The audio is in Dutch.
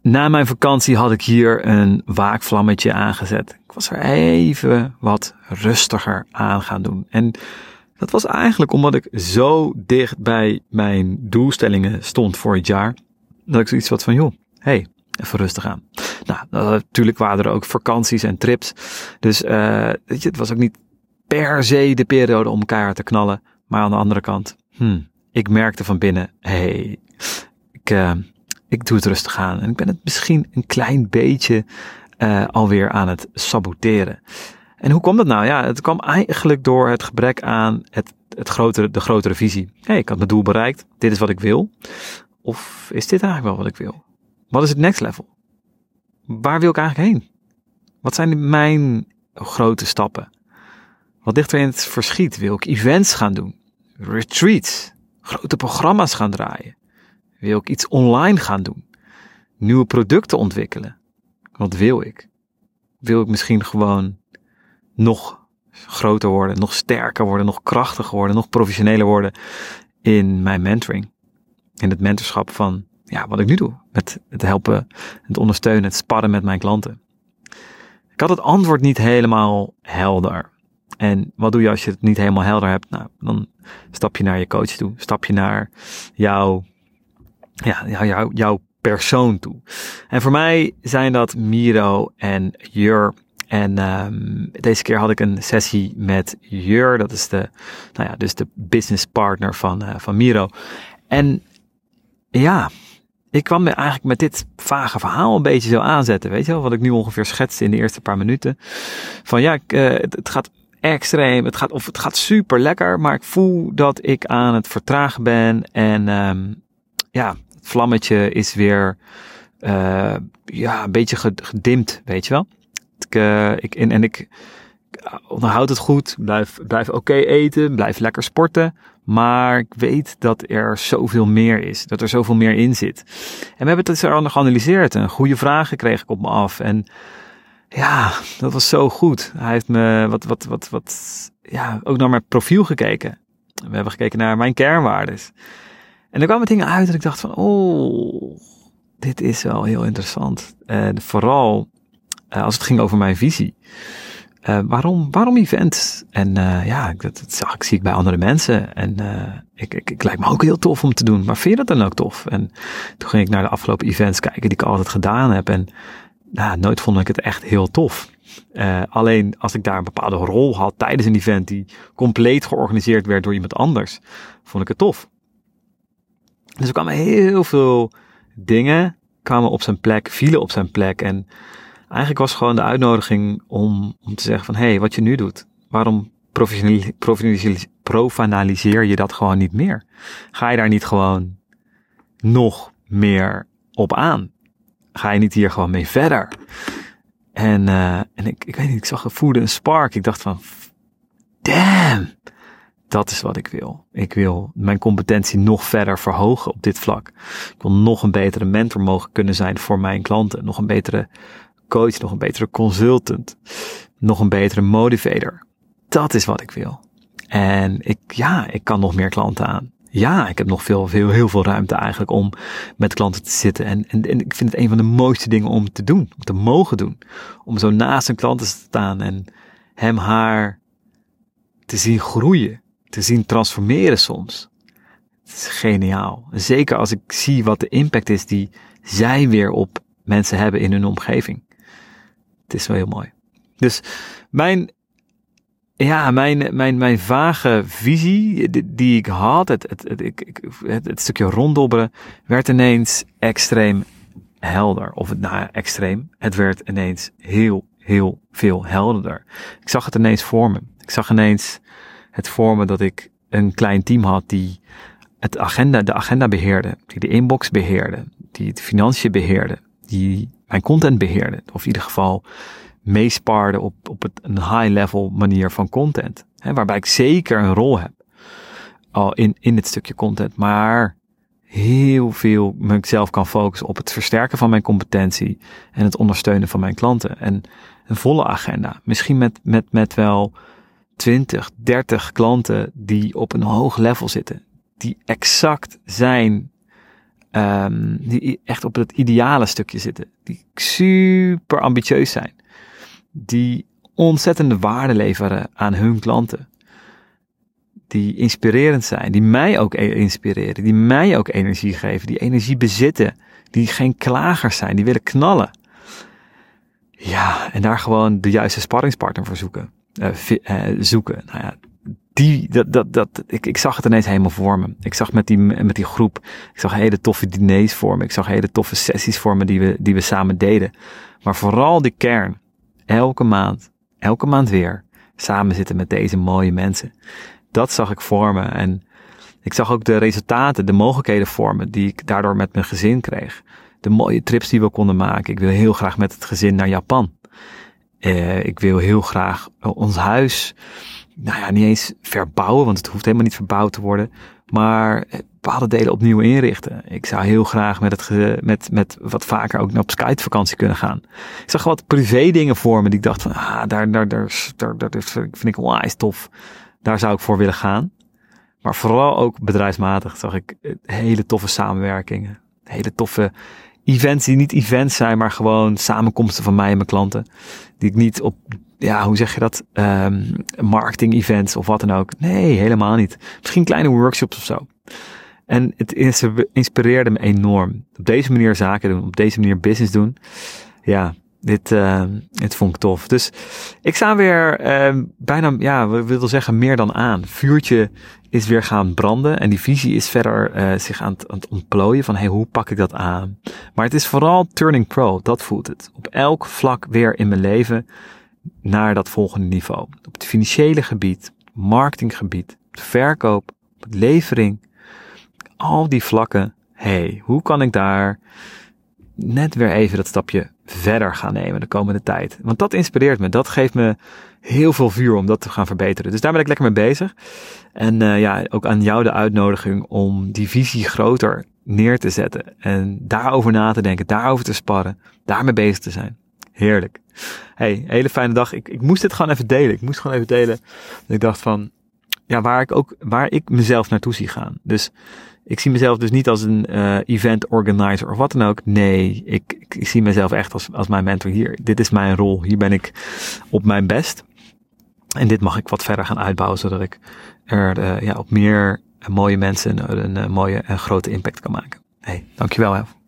Na mijn vakantie had ik hier een waakvlammetje aangezet. Ik was er even wat rustiger aan gaan doen. En dat was eigenlijk omdat ik zo dicht bij mijn doelstellingen stond voor het jaar. Dat ik zoiets had van, joh, hey, even rustig aan. Nou, natuurlijk waren er ook vakanties en trips. Dus weet je, het was ook niet per se de periode om elkaar te knallen. Maar aan de andere kant, ik merkte van binnen, hey, ik doe het rustig aan. En ik ben het misschien een klein beetje alweer aan het saboteren. En hoe kwam dat nou? Ja, het kwam eigenlijk door het gebrek aan de grotere visie. Hey, ik had mijn doel bereikt. Dit is wat ik wil. Of is dit eigenlijk wel wat ik wil? Wat is het next level? Waar wil ik eigenlijk heen? Wat zijn mijn grote stappen? Wat ligt er in het verschiet? Wil ik events gaan doen? Retreats? Grote programma's gaan draaien? Wil ik iets online gaan doen? Nieuwe producten ontwikkelen? Wat wil ik? Wil ik misschien gewoon nog groter worden, nog sterker worden, nog krachtiger worden, nog professioneler worden in mijn mentoring? In het mentorschap van wat ik nu doe. Met het helpen, het ondersteunen, het sparren met mijn klanten. Ik had het antwoord niet helemaal helder. En wat doe je als je het niet helemaal helder hebt? Nou, dan stap je naar je coach toe. Stap je naar jouw persoon toe. En voor mij zijn dat Miro en Jur. En deze keer had ik een sessie met Jur. Dat is dus de business partner van Miro. En ja, ik kwam eigenlijk met dit vage verhaal een beetje zo aanzetten. Weet je wel, wat ik nu ongeveer schetste in de eerste paar minuten. Van het gaat extreem, het gaat super lekker, maar ik voel dat ik aan het vertragen ben. En het vlammetje is weer een beetje gedimd, weet je wel. Ik onderhoud het goed, blijf oké eten, blijf lekker sporten. Maar ik weet dat er zoveel meer is, dat er zoveel meer in zit. En we hebben het dus al geanalyseerd en goede vragen kreeg ik op me af. En ja, dat was zo goed. Hij heeft me ook naar mijn profiel gekeken. We hebben gekeken naar mijn kernwaardes. En er kwamen dingen uit dat ik dacht van, dit is wel heel interessant. En vooral als het ging over mijn visie. Waarom events? En dat zie ik bij andere mensen. En ik lijkt me ook heel tof om te doen. Maar vind je dat dan ook tof? En toen ging ik naar de afgelopen events kijken die ik altijd gedaan heb. En nooit vond ik het echt heel tof. Alleen als ik daar een bepaalde rol had tijdens een event die compleet georganiseerd werd door iemand anders, vond ik het tof. Dus er kwamen heel veel dingen vielen op zijn plek. En eigenlijk was gewoon de uitnodiging om te zeggen van, hey, wat je nu doet, waarom profanaliseer je dat gewoon niet meer? Ga je daar niet gewoon nog meer op aan? Ga je niet hier gewoon mee verder? En ik weet niet, ik voelde een spark. Ik dacht van, damn, dat is wat ik wil. Ik wil mijn competentie nog verder verhogen op dit vlak. Ik wil nog een betere mentor mogen kunnen zijn voor mijn klanten. Nog een betere coach, nog een betere consultant, nog een betere motivator. Dat is wat ik wil. En ik kan nog meer klanten aan. Ja, ik heb nog heel veel ruimte eigenlijk om met klanten te zitten. En ik vind het een van de mooiste dingen om te doen, om te mogen doen. Om zo naast een klant te staan en haar te zien groeien, te zien transformeren soms. Het is geniaal. Zeker als ik zie wat de impact is die zij weer op mensen hebben in hun omgeving. Het is wel heel mooi. Dus mijn vage visie die ik had, het stukje ronddobberen, werd ineens extreem helder. Extreem. Het werd ineens heel, heel veel helderder. Ik zag het ineens voor me. Ik zag ineens het voor me dat ik een klein team had die de agenda beheerde, die de inbox beheerde, die de financiën beheerde, die mijn content beheerde, of in ieder geval meespaarde op een high-level manier van content. Waarbij ik zeker een rol heb al in het stukje content, maar heel veel mezelf kan focussen op het versterken van mijn competentie en het ondersteunen van mijn klanten. En een volle agenda. Misschien met wel 20, 30 klanten die op een hoog level zitten. Die exact zijn die echt op het ideale stukje zitten. Die super ambitieus zijn. Die ontzettende waarde leveren aan hun klanten. Die inspirerend zijn. Die mij ook inspireren. Die mij ook energie geven. Die energie bezitten. Die geen klagers zijn. Die willen knallen. Ja, en daar gewoon de juiste sparringspartner voor zoeken. Nou ja, ik zag het ineens helemaal voor me. Ik zag met die groep, ik zag hele toffe diners voor me. Ik zag hele toffe sessies voor me die we samen deden. Maar vooral die kern. Elke maand weer. Samen zitten met deze mooie mensen. Dat zag ik voor me. En ik zag ook de resultaten, de mogelijkheden voor me die ik daardoor met mijn gezin kreeg. De mooie trips die we konden maken. Ik wil heel graag met het gezin naar Japan. Ik wil heel graag ons huis, niet eens verbouwen, want het hoeft helemaal niet verbouwd te worden, maar bepaalde delen opnieuw inrichten. Ik zou heel graag met wat vaker ook op Skype-vakantie kunnen gaan. Ik zag wat privé dingen voor me die ik dacht van, daar vind ik onwijs tof. Daar zou ik voor willen gaan. Maar vooral ook bedrijfsmatig zag ik hele toffe samenwerkingen. Hele toffe events die niet events zijn, maar gewoon samenkomsten van mij en mijn klanten. Die ik niet op, hoe zeg je dat, marketing events of wat dan ook. Nee, helemaal niet. Misschien kleine workshops of zo. En het inspireerde me enorm. Op deze manier zaken doen, op deze manier business doen. Ja, dit vond ik tof. Dus ik sta weer bijna, we willen zeggen meer dan aan. Vuurtje is weer gaan branden en die visie is verder zich aan het ontplooien van hoe pak ik dat aan. Maar het is vooral turning pro, dat voelt het. Op elk vlak weer in mijn leven naar dat volgende niveau. Op het financiële gebied, marketinggebied, op de verkoop, op de levering. Al die vlakken, hoe kan ik daar net weer even dat stapje verder gaan nemen de komende tijd. Want dat inspireert me. Dat geeft me heel veel vuur om dat te gaan verbeteren. Dus daar ben ik lekker mee bezig. En ook aan jou de uitnodiging om die visie groter neer te zetten. En daarover na te denken, daarover te sparren, daarmee bezig te zijn. Heerlijk. Hele fijne dag. Ik moest dit gewoon even delen. Ik dacht van, waar ik mezelf naartoe zie gaan. Dus ik zie mezelf dus niet als een event organizer of wat dan ook. Nee, ik zie mezelf echt als mijn mentor hier. Dit is mijn rol. Hier ben ik op mijn best. En dit mag ik wat verder gaan uitbouwen, zodat ik er op meer mooie mensen een mooie en grote impact kan maken. Dankjewel.